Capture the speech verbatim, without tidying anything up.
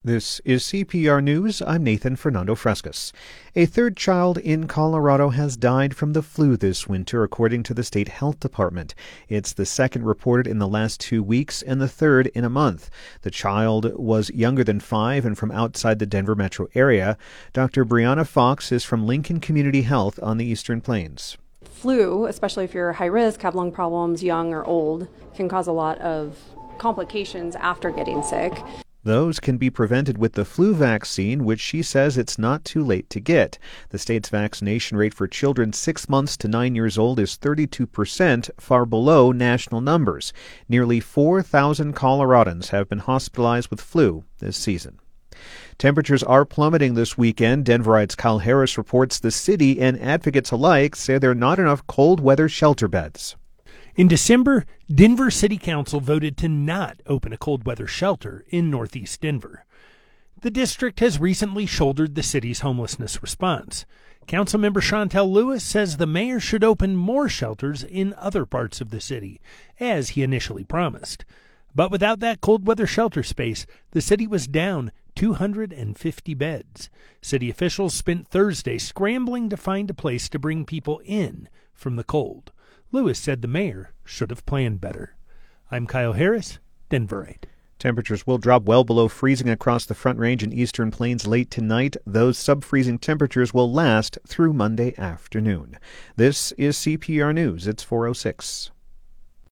This is C P R News. I'm Nathan Fernando Frescas. A third child in Colorado has died from the flu this winter, according to the state health department. It's the second reported in the last two weeks and the third in a month. The child was younger than five and from outside the Denver metro area. Doctor Brianna Fox is from Lincoln Community Health on the Eastern Plains. Flu, especially if you're high risk, have lung problems, young or old, can cause a lot of complications after getting sick. Those can be prevented with the flu vaccine, which she says it's not too late to get. The state's vaccination rate for children six months to nine years old is thirty-two percent, far below national numbers. Nearly four thousand Coloradans have been hospitalized with flu this season. Temperatures are plummeting this weekend. Denverites Kyle Harris reports the city and advocates alike say there are not enough cold weather shelter beds. In December, Denver City Council voted to not open a cold weather shelter in northeast Denver. The district has recently shouldered the city's homelessness response. Councilmember Chantel Lewis says the mayor should open more shelters in other parts of the city, as he initially promised. But without that cold weather shelter space, the city was down two hundred fifty beds. City officials spent Thursday scrambling to find a place to bring people in from the cold. Lewis said the mayor should have planned better. I'm Kyle Harris, Denverite. Temperatures will drop well below freezing across the Front Range and Eastern Plains late tonight. Those sub-freezing temperatures will last through Monday afternoon. This is C P R News. It's four oh six.